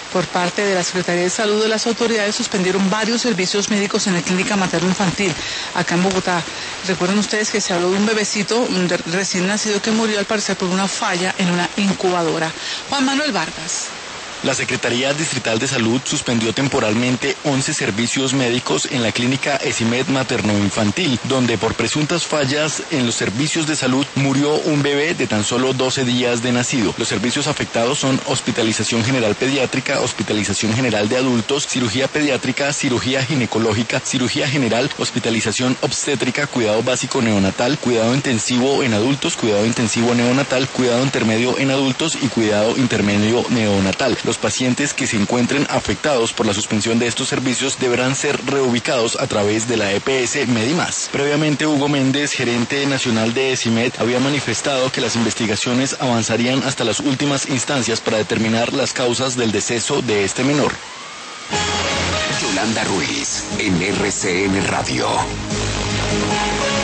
Por parte de la Secretaría de Salud, de las autoridades suspendieron varios servicios médicos en la clínica materno-infantil acá en Bogotá. Recuerden ustedes que se habló de un bebecito recién nacido que murió al parecer por una falla en una incubadora. Juan Manuel Vargas. La Secretaría Distrital de Salud suspendió temporalmente 11 servicios médicos en la clínica ESIMED materno-infantil, donde por presuntas fallas en los servicios de salud murió un bebé de tan solo 12 días de nacido. Los servicios afectados son hospitalización general pediátrica, hospitalización general de adultos, cirugía pediátrica, cirugía ginecológica, cirugía general, hospitalización obstétrica, cuidado básico neonatal, cuidado intensivo en adultos, cuidado intensivo neonatal, cuidado intermedio en adultos y cuidado intermedio neonatal. Los pacientes que se encuentren afectados por la suspensión de estos servicios deberán ser reubicados a través de la EPS Medimás. Previamente, Hugo Méndez, gerente nacional de ESIMED, había manifestado que las investigaciones avanzarían hasta las últimas instancias para determinar las causas del deceso de este menor. Yolanda Ruiz, en RCN Radio.